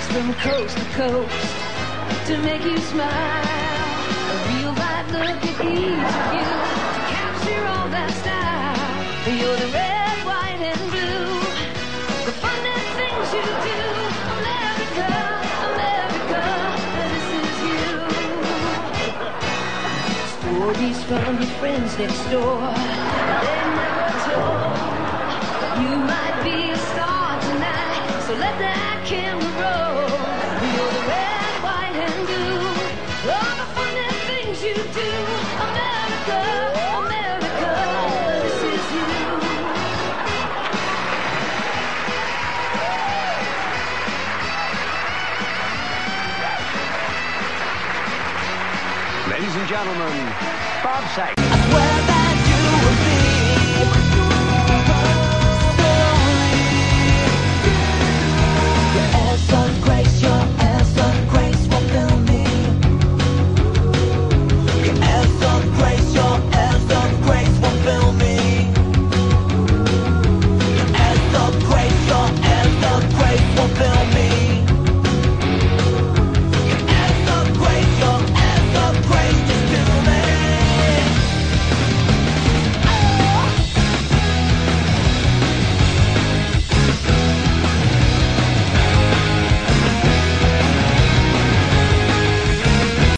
from coast to coast to make you smile. A real life look at each of you to capture all that style. You're the red, white, and blue, the fun and things you do. America, America, this is you. Stories from your friends next door, they never told. You might be a star tonight, so let that camera roll. You're the red, white, and blue, all the fun and things you do. America, America, this is you. Ladies and gentlemen, Bob Saget. I swear